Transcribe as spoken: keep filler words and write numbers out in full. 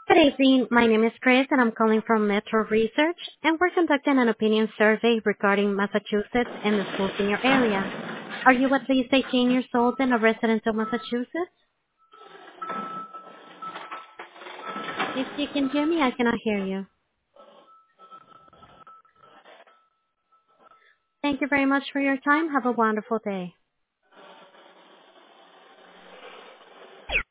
Good evening. My name is Chris, and I'm calling from Metro Research, and we're conducting an opinion survey regarding Massachusetts and the schools in your area. Are you at least eighteen years old and a resident of Massachusetts? If you can hear me, I cannot hear you. Thank you very much for your time. Have a wonderful day.